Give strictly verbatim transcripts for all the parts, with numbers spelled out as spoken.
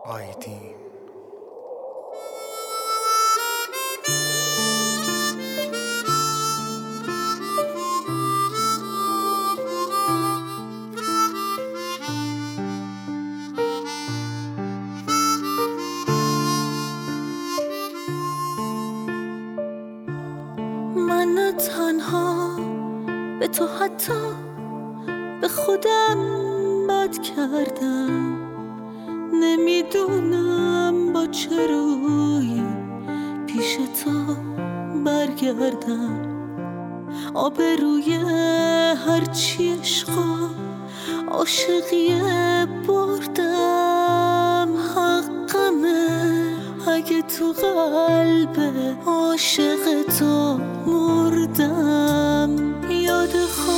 آیدین. من نه تنها به تو حتی به خودم بد کردم، نمیدونم با چه روی پیش تو برگردم. آبروی هرچی عشقا عاشقیه بردم، حقمه اگه تو قلب عاشق تو مردم. یاد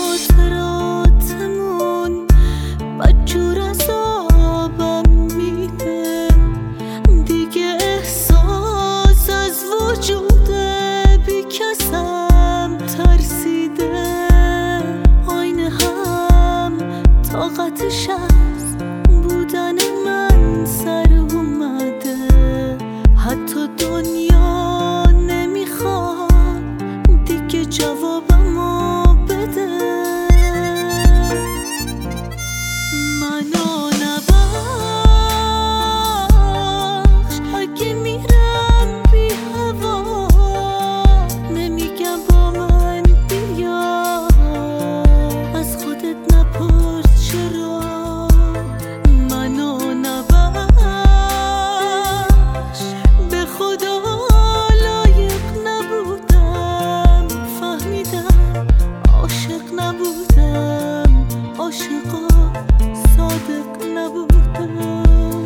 خاطراتمون بدجور عذابم میده، دیگه احساس از وجود بیکسم ترسیده. آینه هم طاقتش از بودن من سر اومده، حتی دنیا نمیخواد دیگه جوابمو بده. منو نبخش اگه میرم بی هوا، نمیگم با من بیا، از خودت نپرس چرا. منو نبخش به خدا لایق نبودم، فهمیدم عاشق نبودم، عاشقا صادق نبودم.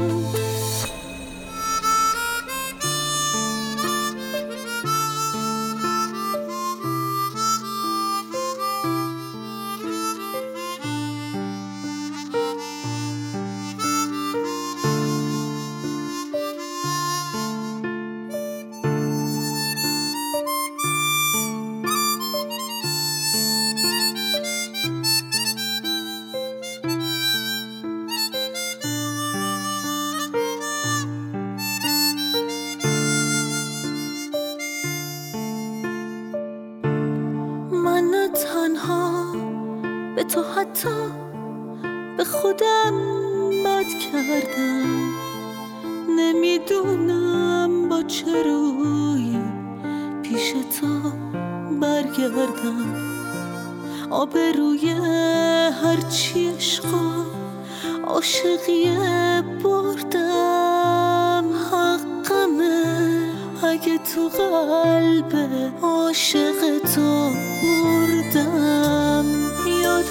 من نه تنها به تو حتی به خودم بد کردم، نمیدونم با چه روی پیش تو برگردم. آبروی هرچی عشقا عاشقیه بردم، حقمه اگه تو قلب عاشق تو مردم. یاد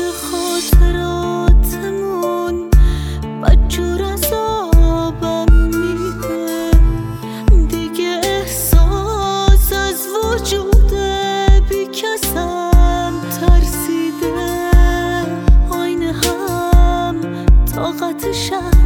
خاطراتمون بدجور عذابم میده، دیگه احساس از وجود بیکسم ترسیده. آینه هم طاقتش